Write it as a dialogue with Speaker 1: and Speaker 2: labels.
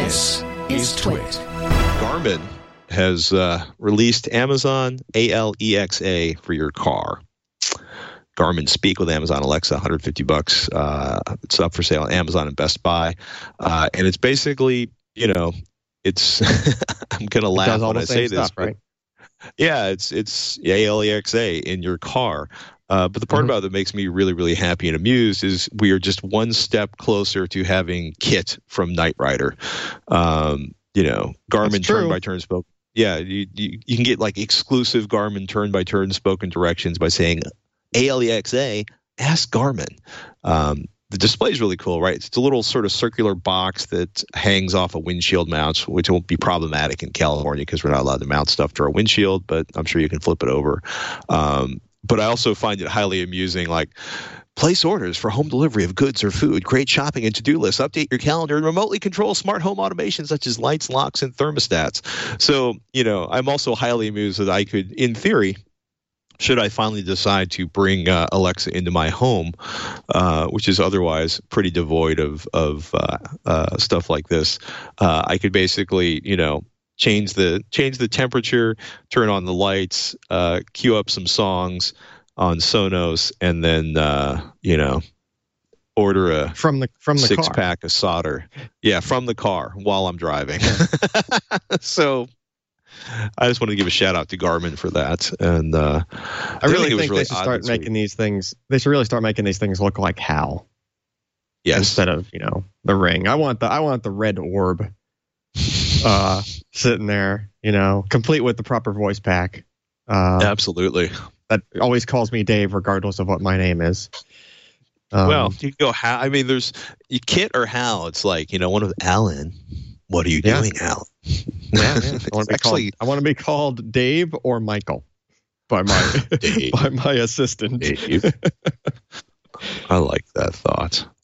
Speaker 1: This is Twit.
Speaker 2: Garmin has released Amazon Alexa for your car. Garmin Speak with Amazon Alexa, $150. It's up for sale on Amazon and Best Buy. And it's basically, it's I'm going to laugh when I say this,
Speaker 3: right?
Speaker 2: Yeah, it's Alexa in your car. But the part about it that makes me really, really happy and amused is we are just one step closer to having Kit from Knight Rider. Garmin turn-by-turn spoken. Yeah, you can get like exclusive Garmin turn-by-turn spoken directions by saying, Alexa, ask Garmin. The display is really cool, right? It's a little sort of circular box that hangs off a windshield mount, which won't be problematic in California because we're not allowed to mount stuff to our windshield, but I'm sure you can flip it over. But I also find it highly amusing, like place orders for home delivery of goods or food, create shopping and to-do lists, update your calendar, and remotely control smart home automation such as lights, locks, and thermostats. So, I'm also highly amused that I could, in theory, should I finally decide to bring Alexa into my home, which is otherwise pretty devoid of stuff like this, I could basically, change the temperature, turn on the lights, cue up some songs on Sonos, and then order a
Speaker 3: from the
Speaker 2: six-pack of solder. Yeah, from the car while I'm driving. So I just want to give a shout out to Garmin for that. And
Speaker 3: I really think they should start making these things. They should really start making these things look like HAL.
Speaker 2: Yes.
Speaker 3: Instead of the Ring. I want the red orb. Sitting there, complete with the proper voice pack.
Speaker 2: Absolutely.
Speaker 3: That always calls me Dave, regardless of what my name is.
Speaker 2: Well, you can go Hal. I mean, there's Kit or Hal. It's like one of Alan. What are you doing, Alan?
Speaker 3: Yeah. I want to be called Dave or Michael by my by my assistant.
Speaker 2: Dave. I like that thought.